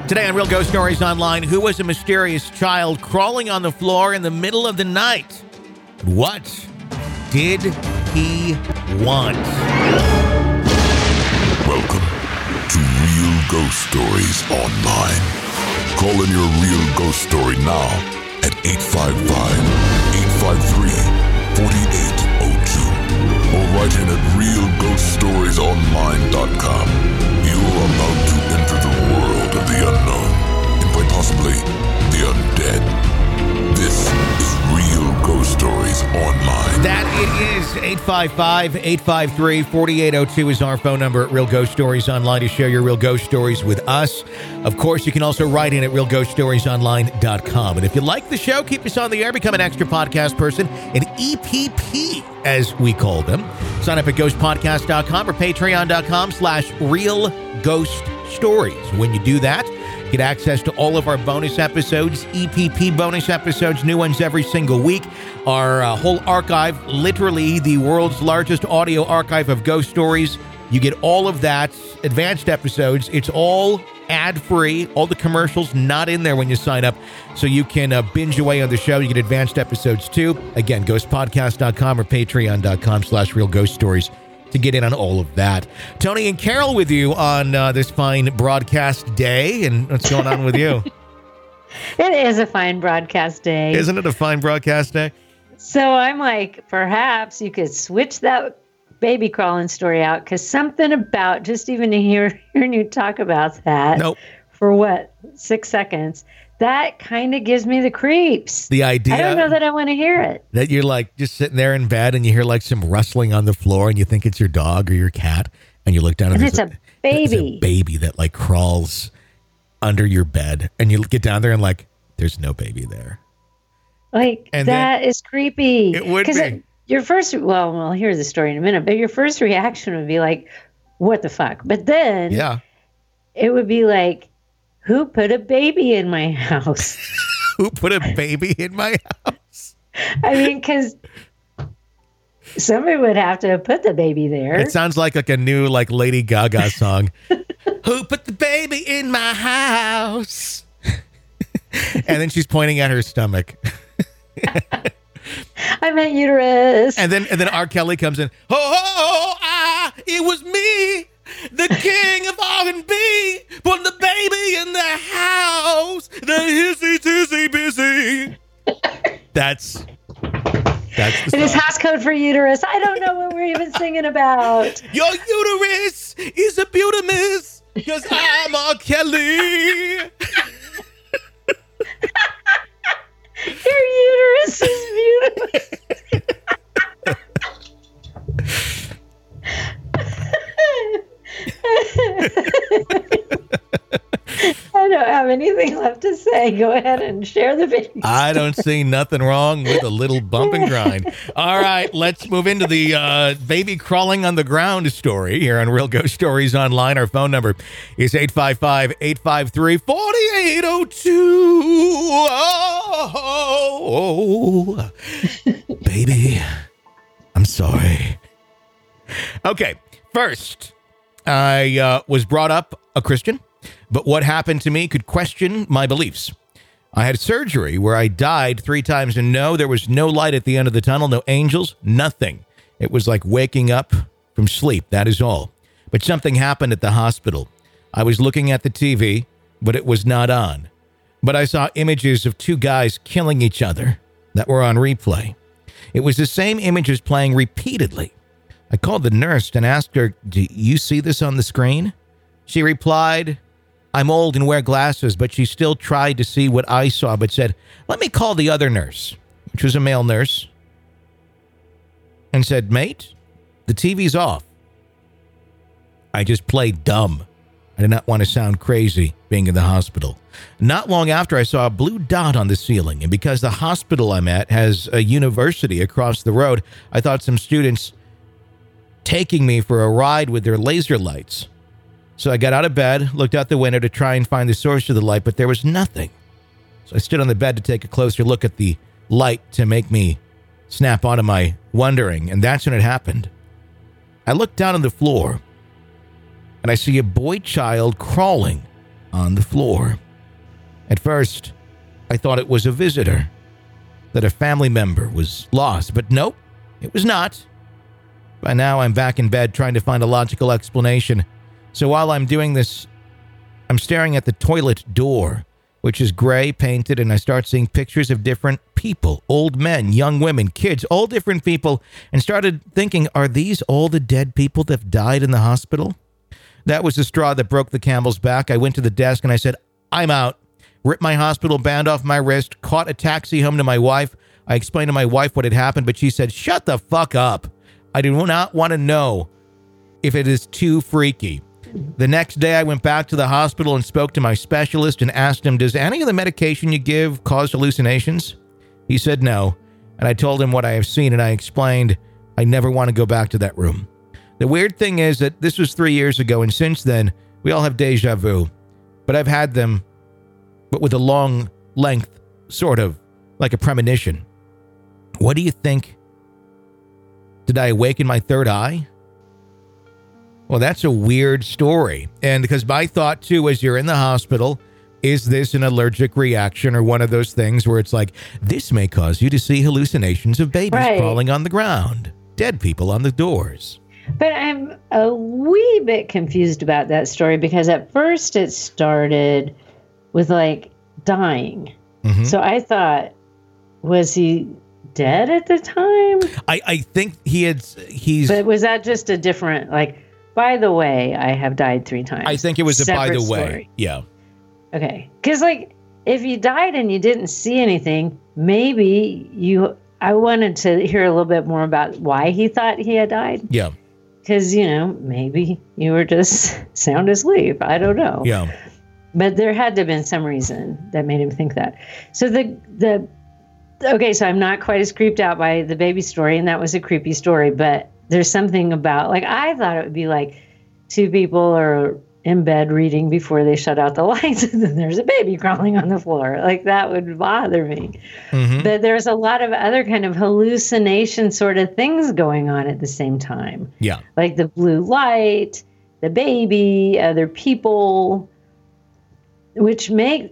Today on Real Ghost Stories Online, who was a mysterious child crawling on the floor in the middle of the night? What did he want? Welcome to Real Ghost Stories Online. Call in your real ghost story now at 855-853-4802 or write in at realghoststoriesonline.com. You are about to enter the world of the unknown and quite possibly the undead. This is Real Ghost Stories Online. That it is. 855-853-4802 is our phone number at Real Ghost Stories Online to share your real ghost stories with us. Of course, you can also write in at realghoststoriesonline.com. And if you like the show, keep us on the air, become an extra podcast person, an EPP, as we call them. Sign up at ghostpodcast.com or patreon.com/realghoststories. When you do that, get access to all of our bonus episodes, EPP bonus episodes, new ones every single week. Our whole archive, literally the world's largest audio archive of ghost stories. You get all of that, advanced episodes. It's all ad-free, all the commercials not in there when you sign up, so you can binge away on the show. You get advanced episodes too. Again, ghostpodcast.com or patreon.com/realghoststories to get in on all of that. Tony and Carol with you on this fine broadcast day. And what's going on with you? It is a fine broadcast day. Isn't it a fine broadcast day? So I'm like, perhaps you could switch that baby crawling story out, because something about just even hearing you talk about that for 6 seconds, that kind of gives me the creeps. The idea. I don't know that I want to hear it. That you're like just sitting there in bed and you hear like some rustling on the floor and you think it's your dog or your cat, and you look down and it's a baby. It's a baby that like crawls under your bed, and you get down there and like there's no baby there. Like, and that is creepy. It would be. Your first, well, we'll hear the story in a minute, but your first reaction would be like, what the fuck? But then it would be like, who put a baby in my house? Who put a baby in my house? I mean, because somebody would have to put the baby there. It sounds like a new like Lady Gaga song. Who put the baby in my house? And then she's pointing at her stomach. I meant uterus. And then R. Kelly comes in. It was me, the king of R&B, put the baby in the house, the hissy tissy busy. That's the it is house code for uterus. I don't know what we're even singing about. Your uterus is a beauty-miss, because I'm R. Kelly. Your uterus is beautiful. I don't have anything left to say. Go ahead and share the video. I don't see nothing wrong with a little bump and grind. All right, let's move into the baby crawling on the ground story here on Real Ghost Stories Online. Our phone number is 855-853-4802. Oh, baby, I'm sorry. Okay, first, I was brought up a Christian, but what happened to me could question my beliefs. I had surgery where I died 3 times, and no, there was no light at the end of the tunnel, no angels, nothing. It was like waking up from sleep, that is all. But something happened at the hospital. I was looking at the TV, but it was not on. But I saw images of 2 guys killing each other that were on replay. It was the same images playing repeatedly. I called the nurse and asked her, "Do you see this on the screen?" She replied, "I'm old and wear glasses," but she still tried to see what I saw, but said, "Let me call the other nurse," which was a male nurse, and said, "Mate, the TV's off." I just played dumb. I did not want to sound crazy being in the hospital. Not long after, I saw a blue dot on the ceiling, and because the hospital I'm at has a university across the road, I thought some students taking me for a ride with their laser lights. So I got out of bed, looked out the window to try and find the source of the light, but there was nothing. So I stood on the bed to take a closer look at the light to make me snap out of my wondering, and that's when it happened. I looked down on the floor, and I see a boy child crawling on the floor. At first, I thought it was a visitor, that a family member was lost, but nope, it was not. By now, I'm back in bed trying to find a logical explanation. So while I'm doing this, I'm staring at the toilet door, which is gray painted, and I start seeing pictures of different people, old men, young women, kids, all different people, and started thinking, are these all the dead people that have died in the hospital? That was the straw that broke the camel's back. I went to the desk and I said, I'm out. Ripped my hospital band off my wrist, caught a taxi home to my wife. I explained to my wife what had happened, but she said, shut the fuck up. I do not want to know if it is too freaky. The next day, I went back to the hospital and spoke to my specialist and asked him, does any of the medication you give cause hallucinations? He said no, and I told him what I have seen, and I explained I never want to go back to that room. The weird thing is that this was 3 years ago, and since then, we all have deja vu. But I've had them, but with a long length, sort of, like a premonition. What do you think? Did I awaken my third eye? Well, that's a weird story. And because my thought, too, as you're in the hospital, is this an allergic reaction or one of those things where it's like, this may cause you to see hallucinations of babies crawling on the ground, dead people on the doors. But I'm a wee bit confused about that story because at first it started with like dying. Mm-hmm. So I thought, was he dead at the time? I think he's... But was that just a different, like, by the way, I have died 3 times? I think it was a by the way. Story. Yeah. Okay. Because, like, if you died and you didn't see anything, maybe I wanted to hear a little bit more about why he thought he had died. Yeah. Because, maybe you were just sound asleep. I don't know. Yeah. But there had to have been some reason that made him think that. So okay, so I'm not quite as creeped out by the baby story, and that was a creepy story, but there's something about, like, I thought it would be like 2 people are in bed reading before they shut out the lights, and then there's a baby crawling on the floor. Like, that would bother me. Mm-hmm. But there's a lot of other kind of hallucination sort of things going on at the same time. Yeah. Like the blue light, the baby, other people, which make...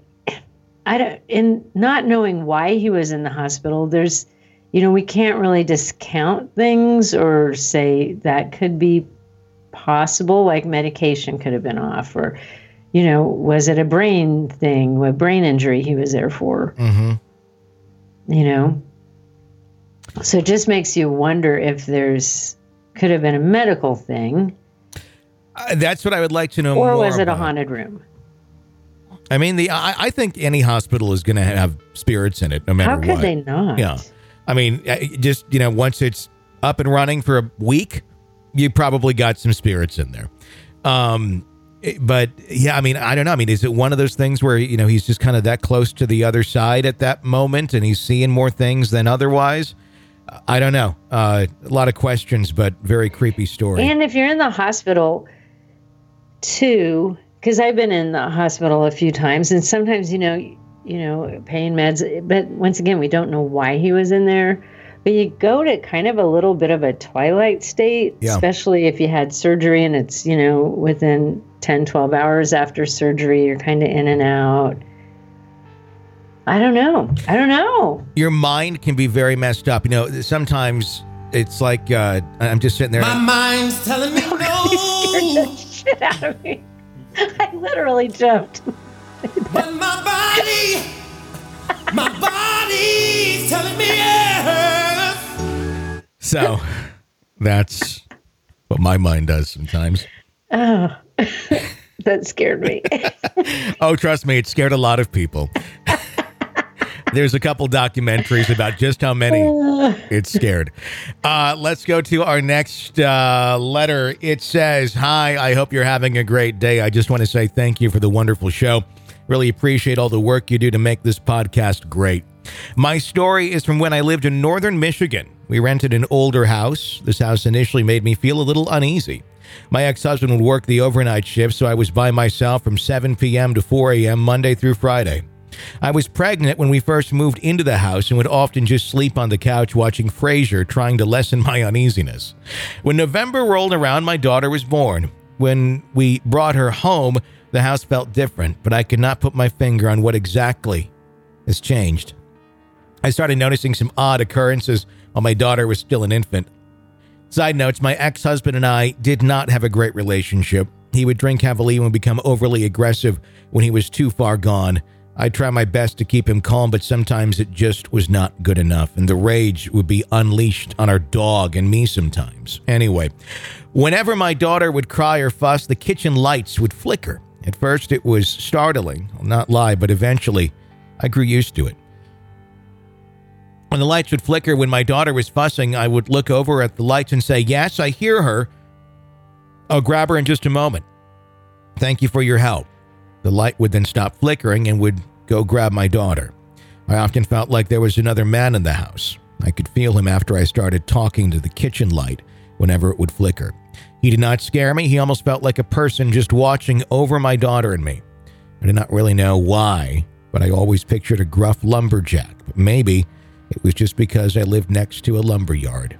in not knowing why he was in the hospital, there's, we can't really discount things or say that could be possible, like medication could have been off, or, was it a brain thing, a brain injury he was there for? Mm-hmm. So it just makes you wonder if could have been a medical thing. That's what I would like to know more Or was it about. A haunted room? I mean, I think any hospital is going to have spirits in it, no matter what. How could they not? Yeah. I mean, just, once it's up and running for a week, you probably got some spirits in there. But, yeah, I mean, I don't know. I mean, is it one of those things where, he's just kind of that close to the other side at that moment and he's seeing more things than otherwise? I don't know. A lot of questions, but very creepy story. And if you're in the hospital, too... Because I've been in the hospital a few times, and sometimes, pain meds. But once again, we don't know why he was in there. But you go to kind of a little bit of a twilight state, especially if you had surgery and it's, within 10, 12 hours after surgery, you're kind of in and out. I don't know. Your mind can be very messed up. Sometimes it's like I'm just sitting there. My mind's telling me no. You scared the shit out of me. I literally jumped. But my body's telling me yes. So that's what my mind does sometimes. Oh, that scared me. Oh, trust me, it scared a lot of people. There's a couple documentaries about just how many it scared. Let's go to our next letter. It says, hi, I hope you're having a great day. I just want to say thank you for the wonderful show. Really appreciate all the work you do to make this podcast great. My story is from when I lived in northern Michigan. We rented an older house. This house initially made me feel a little uneasy. My ex-husband would work the overnight shift, so I was by myself from 7 p.m. to 4 a.m. Monday through Friday. I was pregnant when we first moved into the house and would often just sleep on the couch watching Frasier, trying to lessen my uneasiness. When November rolled around, my daughter was born. When we brought her home, The house felt different, but I could not put my finger on what exactly has changed. I started noticing some odd occurrences while my daughter was still an infant. Side notes, my ex-husband and I did not have a great relationship. He would drink heavily and would become overly aggressive when he was too far gone. I tried my best to keep him calm, but sometimes it just was not good enough, and the rage would be unleashed on our dog and me sometimes. Anyway, whenever my daughter would cry or fuss, the kitchen lights would flicker. At first, it was startling, I'll not lie, but eventually, I grew used to it. When the lights would flicker when my daughter was fussing, I would look over at the lights and say, "Yes, I hear her. I'll grab her in just a moment. Thank you for your help." The light would then stop flickering and would go grab my daughter. I often felt like there was another man in the house. I could feel him after I started talking to the kitchen light whenever it would flicker. He did not scare me. He almost felt like a person just watching over my daughter and me. I did not really know why, but I always pictured a gruff lumberjack. But maybe it was just because I lived next to a lumber yard.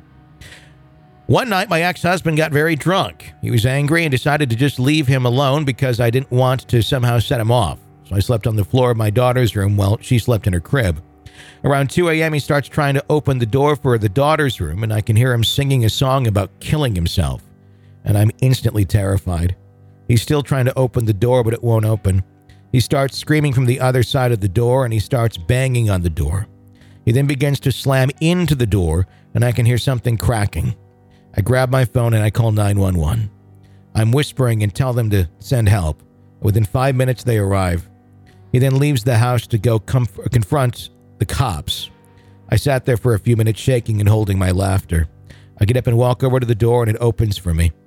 One night, my ex-husband got very drunk. He was angry and decided to just leave him alone because I didn't want to somehow set him off. So I slept on the floor of my daughter's room while she slept in her crib. Around 2 a.m., he starts trying to open the door for the daughter's room, and I can hear him singing a song about killing himself. And I'm instantly terrified. He's still trying to open the door, but it won't open. He starts screaming from the other side of the door, and he starts banging on the door. He then begins to slam into the door, and I can hear something cracking. I grab my phone and I call 911. I'm whispering and tell them to send help. Within 5 minutes, they arrive. He then leaves the house to go confront the cops. I sat there for a few minutes shaking and holding my laughter. I get up and walk over to the door and it opens for me.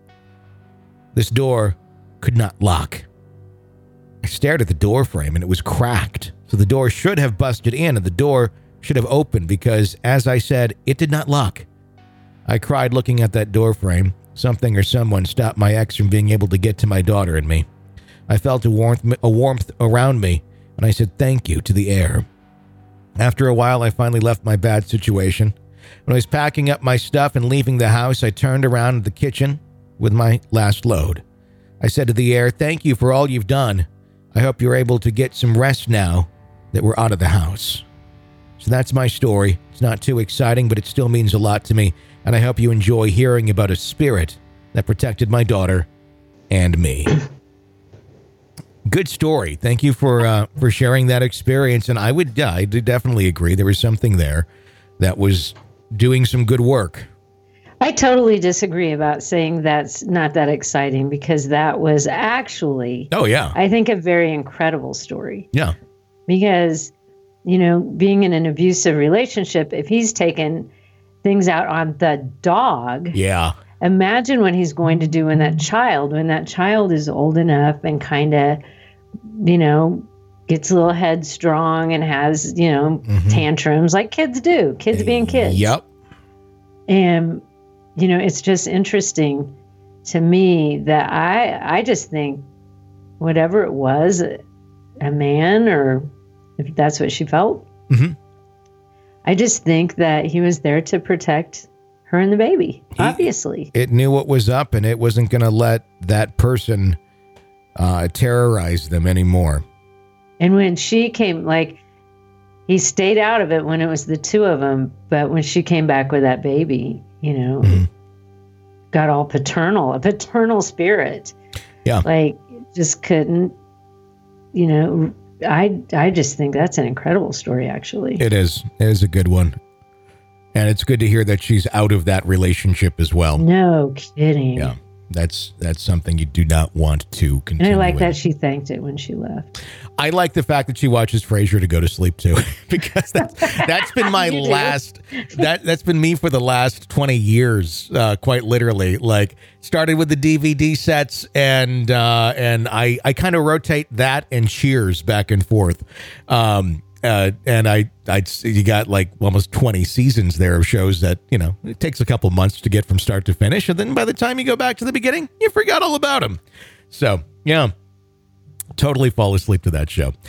This door could not lock. I stared at the door frame and it was cracked. So the door should have busted in and the door should have opened because, as I said, it did not lock. I cried looking at that door frame. Something or someone stopped my ex from being able to get to my daughter and me. I felt a warmth around me, and I said thank you to the air. After a while, I finally left my bad situation. When I was packing up my stuff and leaving the house, I turned around to the kitchen with my last load. I said to the air, "Thank you for all you've done. I hope you're able to get some rest now that we're out of the house." So that's my story. It's not too exciting, but it still means a lot to me. And I hope you enjoy hearing about a spirit that protected my daughter and me. Good story. Thank you for sharing that experience. And I did definitely agree. There was something there that was doing some good work. I totally disagree about saying that's not that exciting because that was actually, I think, a very incredible story. Yeah. Because, being in an abusive relationship, if he's taken things out on the dog. Yeah. Imagine what he's going to do when that child is old enough and kind of, gets a little headstrong and has, tantrums like kids do, kids being kids. Yep. And, it's just interesting to me that I just think whatever it was, a man, or if that's what she felt, I just think that he was there to protect her and the baby, obviously. It knew what was up, and it wasn't going to let that person terrorize them anymore. And when she came, he stayed out of it when it was the two of them, but when she came back with that baby, got all paternal, a paternal spirit. Yeah. Just couldn't, I just think that's an incredible story, actually. It is. It is a good one. And it's good to hear that she's out of that relationship as well. No kidding. Yeah. That's something you do not want to continue. And I like that she thanked it when she left. I like the fact that she watches Frasier to go to sleep too, because that's been my that's been me for the last 20 years, quite literally. Started with the DVD sets, and I kind of rotate that and Cheers back and forth. And you got almost 20 seasons there of shows that, it takes a couple months to get from start to finish. And then by the time you go back to the beginning, you forgot all about them. So, yeah, totally fall asleep to that show.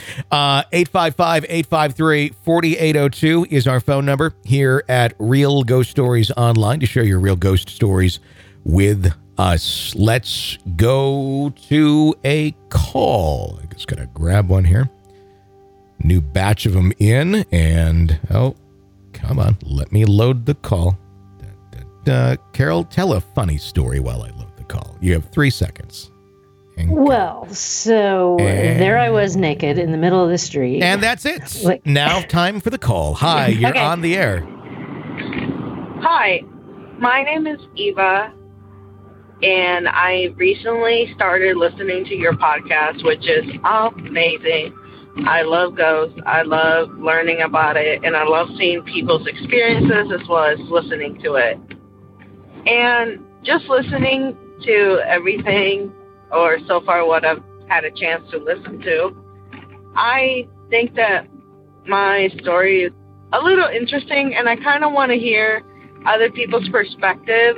855-853-4802 is our phone number here at Real Ghost Stories Online to share your real ghost stories with us. Let's go to a call. I'm just going to grab one here. New batch of them in. And, oh, come on. Let me load the call. Carol, tell a funny story while I load the call. You have 3 seconds. Well, so there I was naked in the middle of the street. And that's it. Now time for the call. Hi, you're on the air. Hi, my name is Eva, and I recently started listening to your podcast, which is amazing. I love ghosts. I love learning about it, and I love seeing people's experiences as well as listening to it. And just listening to everything, or so far what I've had a chance to listen to, I think that my story is a little interesting, and I kind of want to hear other people's perspective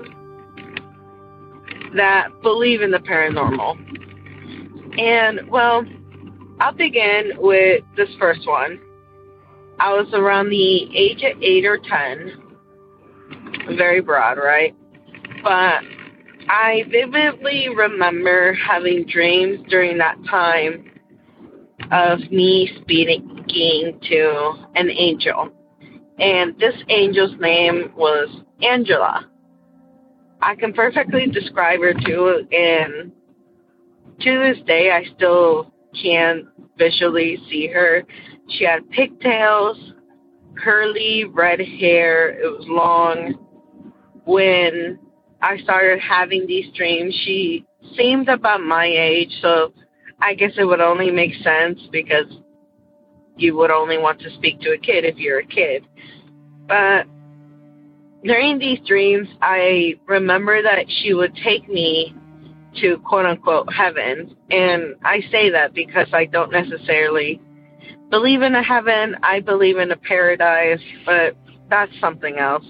that believe in the paranormal. And, well, I'll begin with this first one. I was around the age of 8 or 10. Very broad, right? But I vividly remember having dreams during that time of me speaking to an angel. And this angel's name was Angela. I can perfectly describe her too, and to this day I still can visually see her. She had pigtails, curly red hair, it was long. When I started having these dreams, she seemed about my age, so I guess it would only make sense because you would only want to speak to a kid if you're a kid. But during these dreams, I remember that she would take me to quote-unquote heaven. And I say that because I don't necessarily believe in a heaven. I believe in a paradise, but that's something else.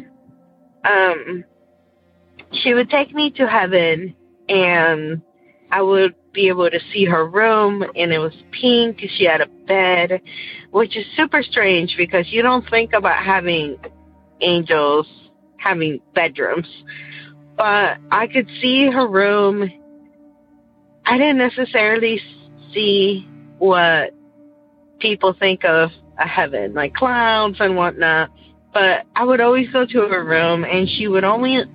She would take me to heaven, and I would be able to see her room, and it was pink. She had a bed, which is super strange because you don't think about having angels having bedrooms. But I could see her room. I didn't necessarily see what people think of a heaven, like clowns and whatnot. But I would always go to her room, and she would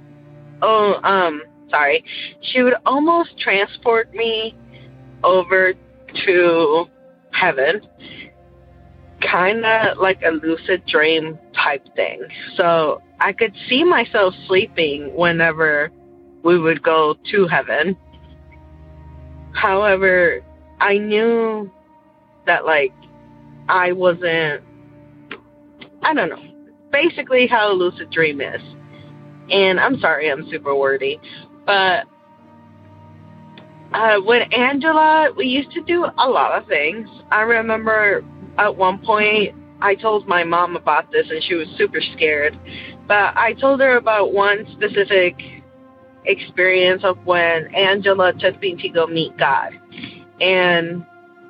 she would almost transport me over to heaven, kind of like a lucid dream type thing. So I could see myself sleeping whenever we would go to heaven. However, I knew that, like, I don't know, basically how a lucid dream is. And I'm sorry, I'm super wordy. But with Angela, we used to do a lot of things. I remember at one point, I told my mom about this, and she was super scared. But I told her about one specific experience of when Angela took me to go meet God. And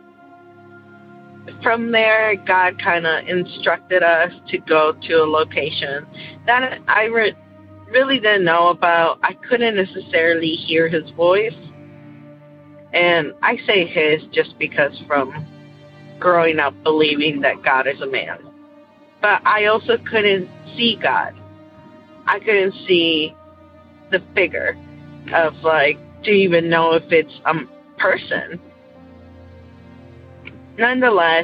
from there, God kind of instructed us to go to a location that I really didn't know about. I couldn't necessarily hear his voice. And I say his just because from growing up believing that God is a man. But I also couldn't see God. I couldn't see the figure of, like, to even know if it's a person. Nonetheless,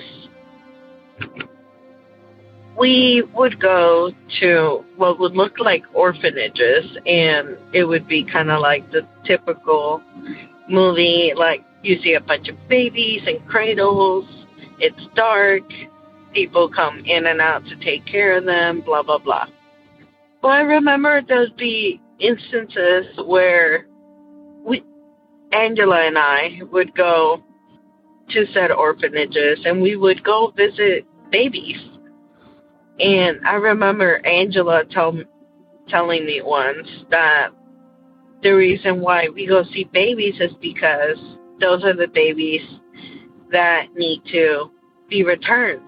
we would go to what would look like orphanages, and it would be kind of like the typical movie, like you see a bunch of babies and cradles, it's dark, people come in and out to take care of them, blah, blah, blah. Well, I remember there'd be instances where Angela and I would go to said orphanages, and we would go visit babies. And I remember Angela telling me once that the reason why we go see babies is because those are the babies that need to be returned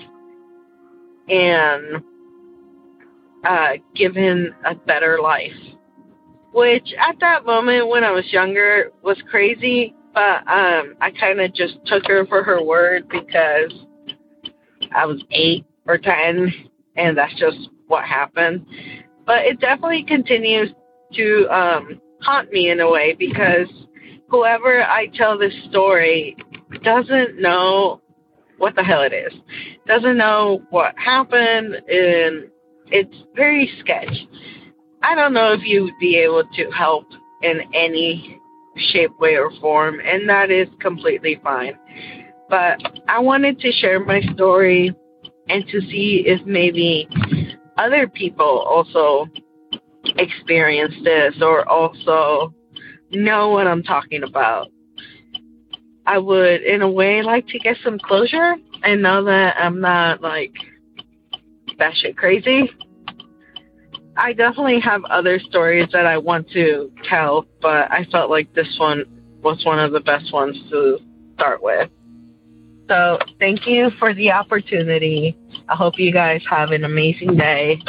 and given a better life. which at that moment when I was younger was crazy, but I kind of just took her for her word because I was 8 or 10, and that's just what happened. But it definitely continues to haunt me in a way, because whoever I tell this story doesn't know what the hell it is, doesn't know what happened, and it's very sketch. I don't know if you would be able to help in any shape, way, or form, and that is completely fine. But I wanted to share my story and to see if maybe other people also experience this or also know what I'm talking about. I would, in a way, like to get some closure and know that I'm not, like, batshit crazy. I definitely have other stories that I want to tell, but I felt like this one was one of the best ones to start with. So thank you for the opportunity. I hope you guys have an amazing day.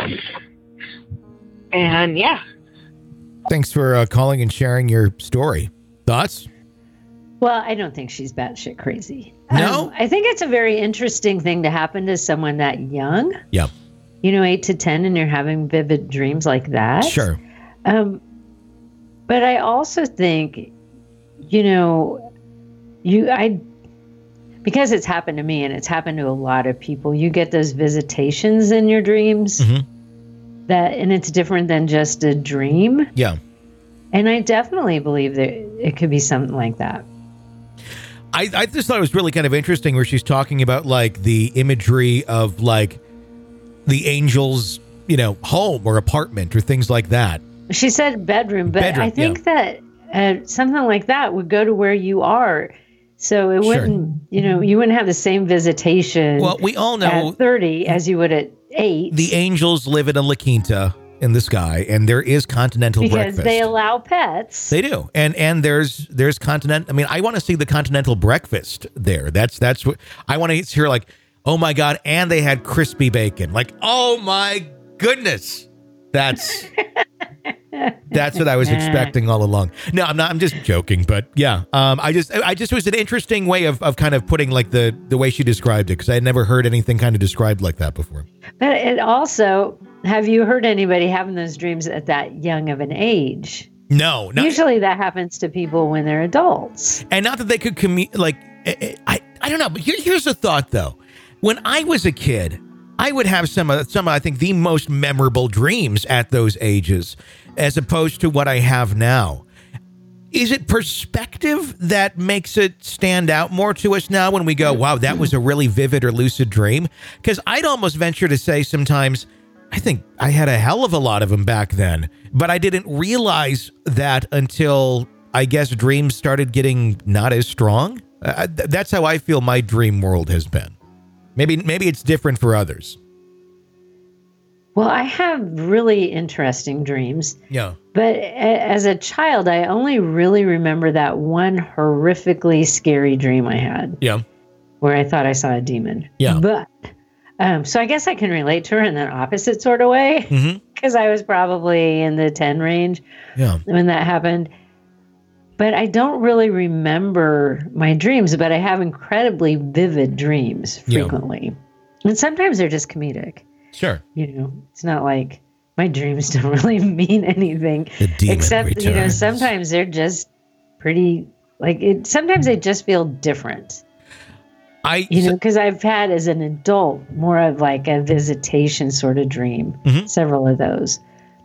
And yeah. Thanks for calling and sharing your story. Thoughts? Well, I don't think she's batshit crazy. No? I think it's a very interesting thing to happen to someone that young. Yeah. 8 to 10, and you're having vivid dreams like that. Sure. But I also think, because it's happened to me and it's happened to a lot of people, you get those visitations in your dreams and it's different than just a dream. Yeah. And I definitely believe that it could be something like that. I just thought it was really kind of interesting where she's talking about like the imagery of like the angel's, home or apartment or things like that. She said bedroom, but I think that something like that would go to where you are. So it wouldn't, you wouldn't have the same visitation. Well, we all know at 30 as you would at 8. The angels live in a La Quinta in the sky, and there is continental breakfast. Because they allow pets. They do. And there's continental. I mean, I want to see the continental breakfast there. That's what I want to hear, like, oh my God, and they had crispy bacon. Like, oh my goodness. That's what I was expecting all along. No, I'm not. I'm just joking. But yeah, I just was an interesting way of kind of putting like the way she described it, because I had never heard anything kind of described like that before. But it also, have you heard anybody having those dreams at that young of an age? No. Usually that happens to people when they're adults. And not that they could I don't know. But here's a thought though. When I was a kid, I would have some I think the most memorable dreams at those ages, as opposed to what I have now. Is it perspective that makes it stand out more to us now when we go, wow, that was a really vivid or lucid dream? Because I'd almost venture to say sometimes, I think I had a hell of a lot of them back then, but I didn't realize that until, I guess, dreams started getting not as strong. That's how I feel my dream world has been. Maybe it's different for others. Well, I have really interesting dreams. Yeah. But as a child, I only really remember that one horrifically scary dream I had. Yeah. Where I thought I saw a demon. Yeah. But, so I guess I can relate to her in an opposite sort of way. Because I was probably in the 10 range when that happened. But I don't really remember my dreams, but I have incredibly vivid dreams frequently. Yeah. And sometimes they're just comedic. Sure. It's not like my dreams don't really mean anything. Except, returns. Sometimes they're just pretty, sometimes they just feel different. Because I've had as an adult more of like a visitation sort of dream, several of those.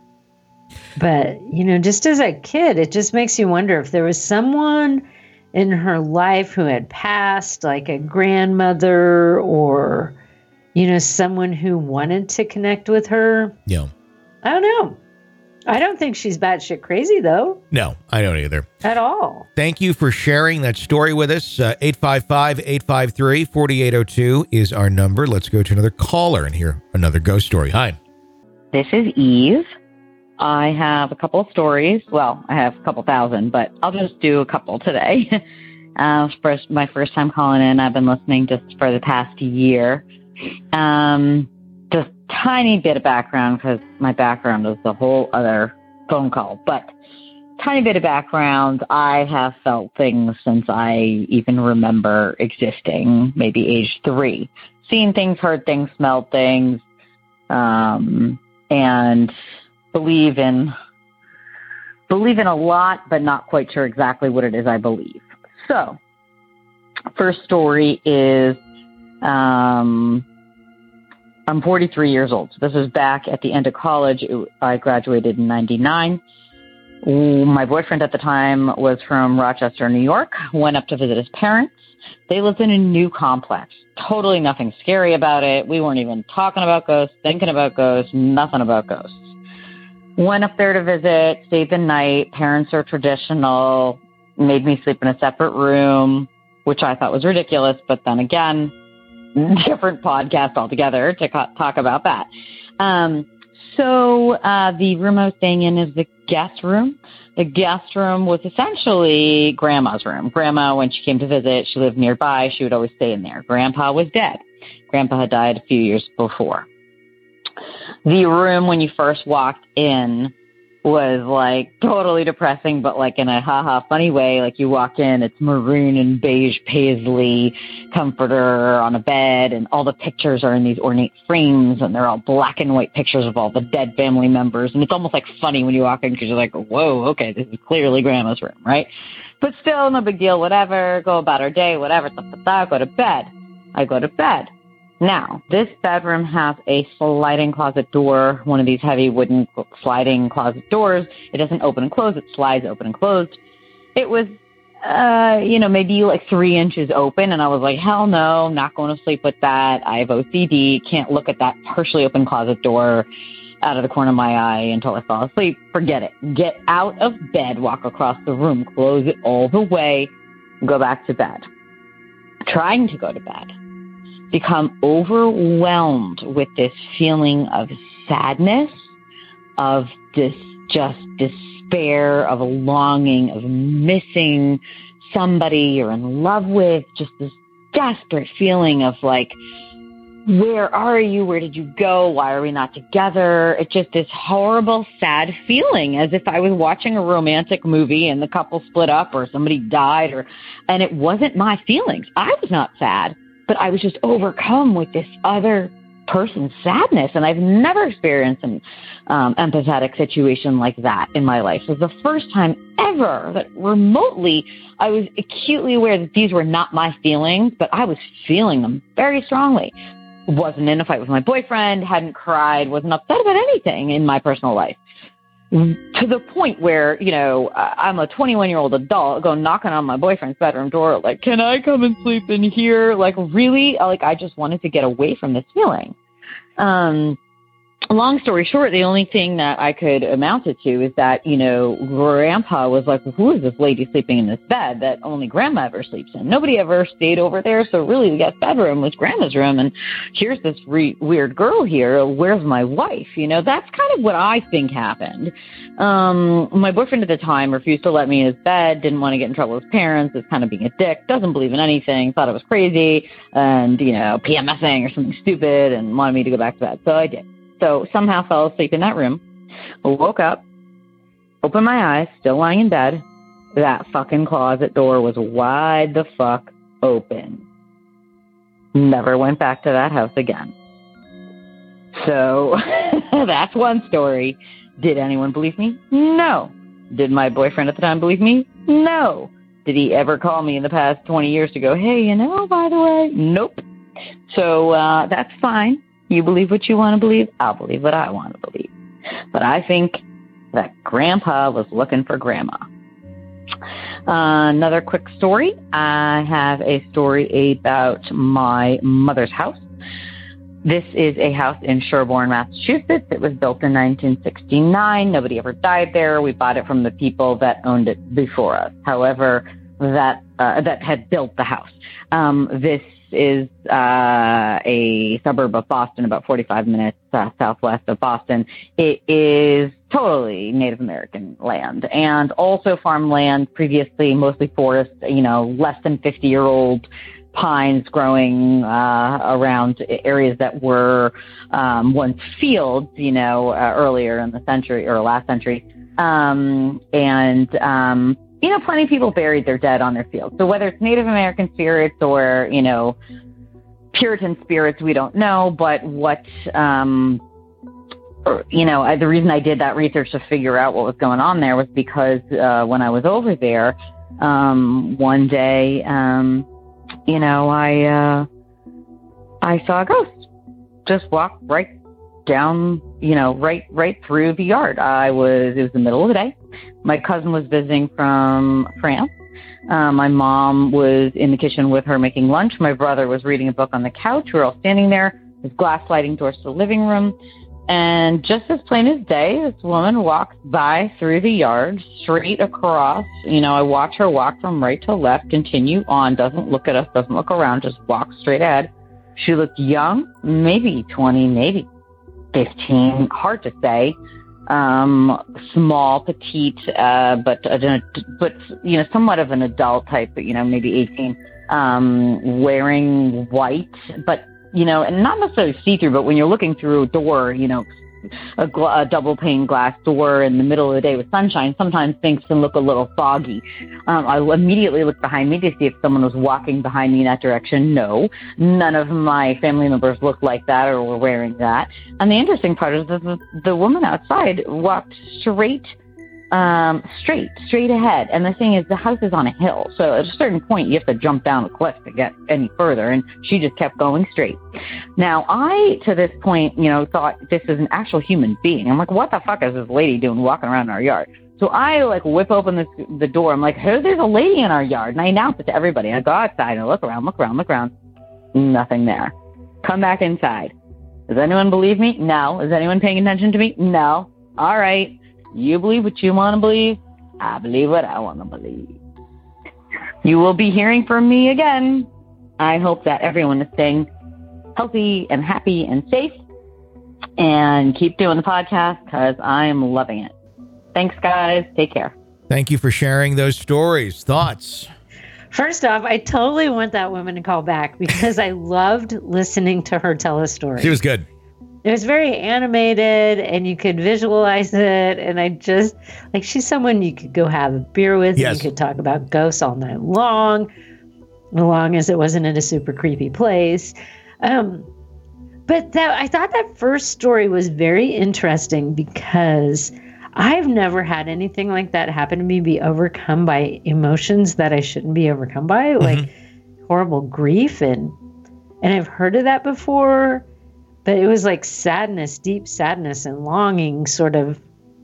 But, just as a kid, it just makes you wonder if there was someone in her life who had passed, like a grandmother or, someone who wanted to connect with her. Yeah. I don't know. I don't think she's batshit crazy, though. No, I don't either. At all. Thank you for sharing that story with us. 855-853-4802 is our number. Let's go to another caller and hear another ghost story. Hi. This is Eve. I have a couple of stories. Well, I have a couple thousand, but I'll just do a couple today. My first time calling in. I've been listening just for the past year. Just tiny bit of background, because my background is a whole other phone call. But tiny bit of background, I have felt things since I even remember existing, maybe age 3. Seen things, heard things, smelled things, and believe in a lot, but not quite sure exactly what it is I believe. So, first story is, I'm 43 years old. So this was back at the end of college. I graduated in 99. My boyfriend at the time was from Rochester, New York. Went up to visit his parents. They lived in a new complex. Totally nothing scary about it. We weren't even talking about ghosts, thinking about ghosts, nothing about ghosts. Went up there to visit, stayed the night. Parents are traditional, made me sleep in a separate room, which I thought was ridiculous. But then again, different podcast altogether to talk about that. So the room I was staying in is the guest room. The guest room was essentially Grandma's room. Grandma, when she came to visit, she lived nearby. She would always stay in there. Grandpa was dead. Grandpa had died a few years before. The room, when you first walked in, was like totally depressing, but like in a funny way. Like you walk in, it's maroon and beige paisley comforter on a bed, and all the pictures are in these ornate frames, and they're all black and white pictures of all the dead family members. And it's almost like funny when you walk in because you're like, whoa, okay, this is clearly Grandma's room, right? But still, no big deal, whatever, go about our day, whatever, go to bed. I go to bed. Now, this bedroom has a sliding closet door, one of these heavy wooden sliding closet doors. It doesn't open and close. It slides open and closed. It was, maybe like 3 inches open. And I was like, hell no, I'm not going to sleep with that. I have OCD. Can't look at that partially open closet door out of the corner of my eye until I fall asleep. Forget it. Get out of bed, walk across the room, close it all the way, go back to bed. Trying to go to bed. Become overwhelmed with this feeling of sadness, of this just despair, of a longing, of missing somebody you're in love with, just this desperate feeling of like, where are you? Where did you go? Why are we not together? It's just this horrible, sad feeling, as if I was watching a romantic movie and the couple split up or somebody died, and it wasn't my feelings. I was not sad. But I was just overcome with this other person's sadness. And I've never experienced an empathetic situation like that in my life. It was the first time ever that remotely I was acutely aware that these were not my feelings, but I was feeling them very strongly. Wasn't in a fight with my boyfriend, hadn't cried, wasn't upset about anything in my personal life. To the point where, I'm a 21-year-old adult going knocking on my boyfriend's bedroom door, like, can I come and sleep in here? Like, really? Like, I just wanted to get away from this feeling. Long story short, the only thing that I could amount it to is that, Grandpa was like, who is this lady sleeping in this bed that only Grandma ever sleeps in? Nobody ever stayed over there, so really the guest bedroom was Grandma's room, and here's this weird girl here. Where's my wife? That's kind of what I think happened. My boyfriend at the time refused to let me in his bed, didn't want to get in trouble with his parents, is kind of being a dick, doesn't believe in anything, thought I was crazy, and, PMSing or something stupid, and wanted me to go back to bed, so I did. So somehow fell asleep in that room, woke up, opened my eyes, still lying in bed. That fucking closet door was wide the fuck open. Never went back to that house again. So that's one story. Did anyone believe me? No. Did my boyfriend at the time believe me? No. Did he ever call me in the past 20 years to go, hey, by the way? Nope. So that's fine. You believe what you want to believe. I'll believe what I want to believe. But I think that Grandpa was looking for Grandma. Another quick story. I have a story about my mother's house. This is a house in Sherborne, Massachusetts. It was built in 1969. Nobody ever died there. We bought it from the people that owned it before us. However, that had built the house. This is a suburb of Boston, about 45 minutes southwest of Boston. It is totally Native American land and also farmland, previously mostly forest, less than 50-year-old pines growing around areas that were once fields, earlier in the century or last century. Plenty of people buried their dead on their field. So whether it's Native American spirits or, Puritan spirits, we don't know. But the reason I did that research to figure out what was going on there was because when I was over there, one day, I saw a ghost just walk right down, right through the yard. It was the middle of the day. My cousin was visiting from France. My mom was in the kitchen with her making lunch. My brother was reading a book on the couch. We were all standing there. There's glass sliding doors to the living room. And just as plain as day, this woman walks by through the yard, straight across. I watch her walk from right to left, continue on, doesn't look at us, doesn't look around, just walks straight ahead. She looked young, maybe 20, maybe 15, hard to say. Small, petite, but somewhat of an adult type, but maybe 18, wearing white, but and not necessarily see-through, but when you're looking through a door, a double pane glass door in the middle of the day with sunshine, sometimes things can look a little foggy. I immediately looked behind me to see if someone was walking behind me in that direction. No, none of my family members looked like that or were wearing that. And the interesting part is that the woman outside walked straight ahead. And the thing is, the house is on a hill. So at a certain point, you have to jump down a cliff to get any further. And she just kept going straight. Now, I, to this point, thought this is an actual human being. I'm like, what the fuck is this lady doing walking around our yard? So I whip open the door. I'm like, hey, there's a lady in our yard. And I announce it to everybody. I go outside and I look around. Nothing there. Come back inside. Does anyone believe me? No. Is anyone paying attention to me? No. All right. You believe what you want to believe. I believe what I want to believe. You will be hearing from me again. I hope that everyone is staying healthy and happy and safe. And keep doing the podcast because I am loving it. Thanks, guys. Take care. Thank you for sharing those stories. Thoughts? First off, I totally want that woman to call back because I loved listening to her tell a story. She was good. It was very animated and you could visualize it. And I just, she's someone you could go have a beer with. Yes. And you could talk about ghosts all night long, as long as it wasn't in a super creepy place. But I thought that first story was very interesting because I've never had anything like that happen to me, be overcome by emotions that I shouldn't be overcome by, like horrible grief. And I've heard of that before. But it was like sadness, deep sadness and longing sort of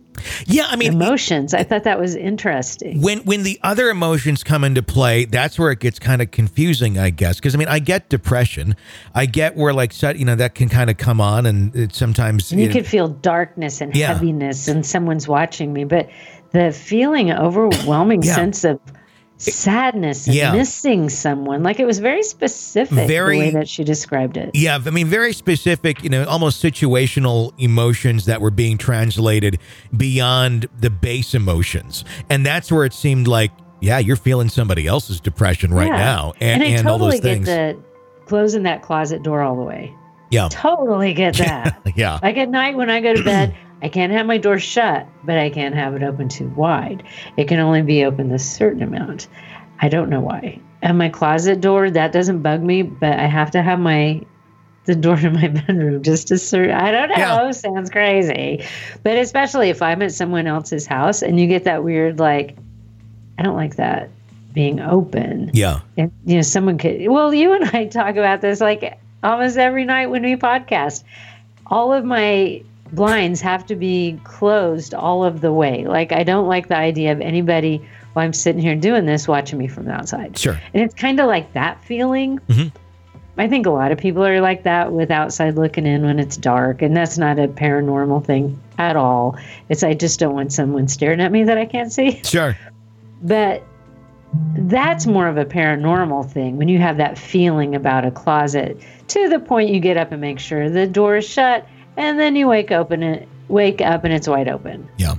emotions. I thought that was interesting. When the other emotions come into play, that's where it gets kind of confusing, I guess. Because, I get depression. I get where, that can kind of come on and it sometimes... And you could feel darkness and heaviness and someone's watching me. But the feeling, overwhelming sense of sadness and missing someone. It was very specific, the way that she described it. Yeah, very specific, almost situational emotions that were being translated beyond the base emotions. And that's where it seemed like, you're feeling somebody else's depression right now. And I totally all those things. Get the closing that closet door all the way. Yeah. Totally get that. Yeah. At night when I go to bed, I can't have my door shut, but I can't have it open too wide. It can only be open a certain amount. I don't know why. And my closet door, that doesn't bug me, but I have to have the door to my bedroom just I don't know. Yeah. Sounds crazy. But especially if I'm at someone else's house and you get that weird, I don't like that being open. Yeah. And, someone could, you and I talk about this almost every night when we podcast. All of my blinds have to be closed all of the way. I don't like the idea of anybody while I'm sitting here doing this watching me from the outside. Sure. And it's kind of like that feeling. Mm-hmm. I think a lot of people are like that with outside looking in when it's dark, and that's not a paranormal thing at all. It's I just don't want someone staring at me that I can't see. Sure. But that's more of a paranormal thing when you have that feeling about a closet to the point you get up and make sure the door is shut. And then you wake up and it's wide open. Yeah.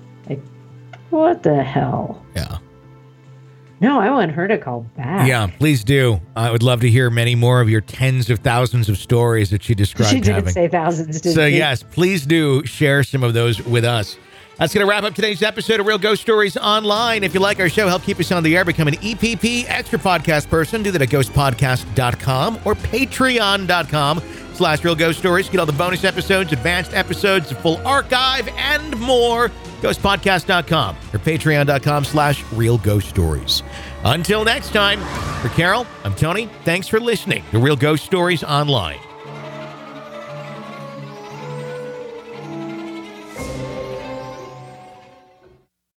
What the hell? Yeah. No, I want her to call back. Yeah, please do. I would love to hear many more of your tens of thousands of stories that she described. She did say thousands, didn't she? So yes, please do share some of those with us. That's going to wrap up today's episode of Real Ghost Stories Online. If you like our show, help keep us on the air, become an EPP Extra Podcast person. Do that at ghostpodcast.com or patreon.com/Real Ghost Stories. Get all the bonus episodes, advanced episodes, the full archive, and more. Ghostpodcast.com or patreon.com/Real Ghost Stories. Until next time, for Carol, I'm Tony. Thanks for listening to Real Ghost Stories Online.